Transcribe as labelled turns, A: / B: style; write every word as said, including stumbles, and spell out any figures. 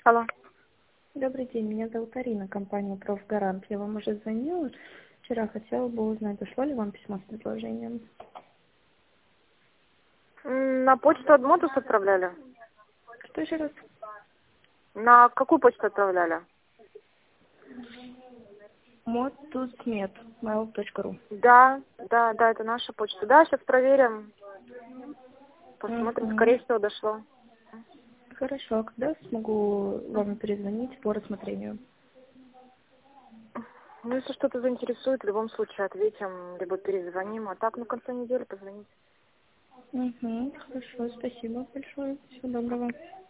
A: Алло.
B: Добрый день, меня зовут Арина, компания «Профгарант». Я вам уже звонила. Вчера хотела бы узнать, дошло ли вам письмо с предложением.
A: М, На почту Адмотус отправляли?
B: Что еще раз?
A: На какую почту отправляли?
B: Мотусмет, mail точка ру.
A: Да, да, да, это наша почта. Да, сейчас проверим. Посмотрим,
B: Угу.
A: скорее всего, дошло.
B: Хорошо, а когда смогу вам перезвонить по рассмотрению?
A: Ну, если что-то заинтересует, в любом случае ответим, либо перезвоним. А так, ну, в конце недели позвоните.
B: Угу. Хорошо, спасибо большое. Всего доброго.